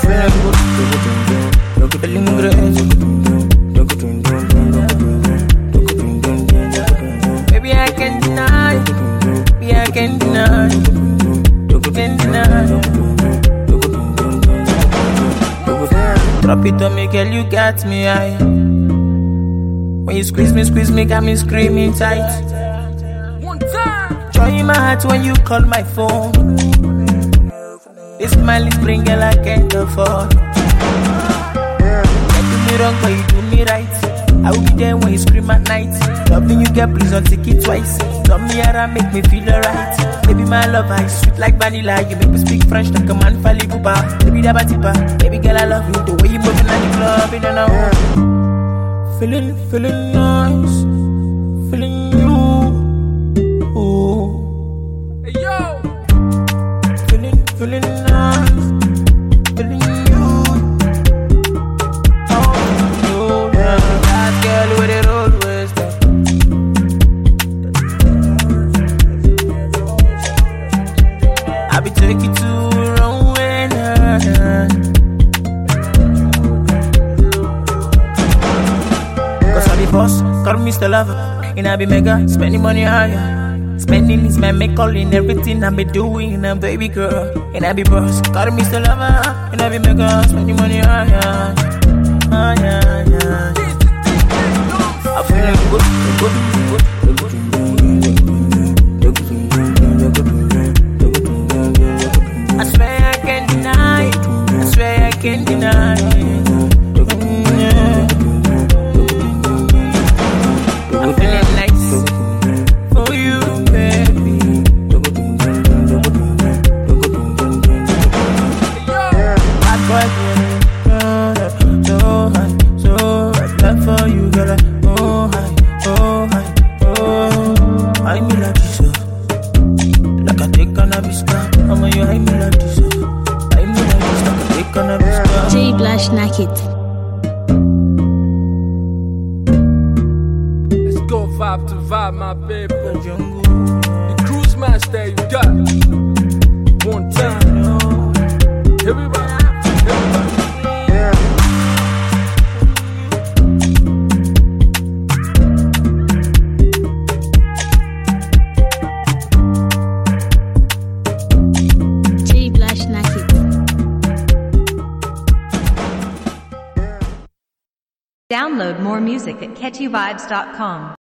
Baby, I can't deny. Baby, I can't deny. Drop it on me, girl, you got me high. When you squeeze me, got me screaming tight. One time. Joy in my heart when you call my phone. This smile is bring, girl, I can't afford. You do me wrong, but you do me right. I will be there when you scream at night. Loving you, girl, please don't take it twice. Love me and make me feel alright. Baby, my love, I sweet like vanilla. You make me speak French like a man, Fali Pupa. Baby, da batipa. Baby, girl, I love you. The way you moving at the club, you know. Feeling nice. Feeling you. Ooh. Hey, yo. Feeling nice. Feeling you. Oh, you, that girl with it always there. I be take you to wrong way. Cause I be boss, call me Mr. Lover. And I be mega, spending money higher. Spending is my make calling everything I be doing, baby girl. And I be boss, call me Mr. Lover. And I be mega, spending money higher. I'm feeling good. I swear I can't deny it. I swear I can't deny it. I'm feeling nice for you, baby. Bad boy, so high, so high. Love for you, girl. Oh high, oh high, oh. I me like this, like I take cannabis car. I'm on you, I me like this, I me like this, like I take cannabis car. J Blash Naked. Let's go vibe to vibe, my baby. Jungle. The cruise master, you got one time. Everybody. J Blash Naked. Download more music at catchyvibes.com.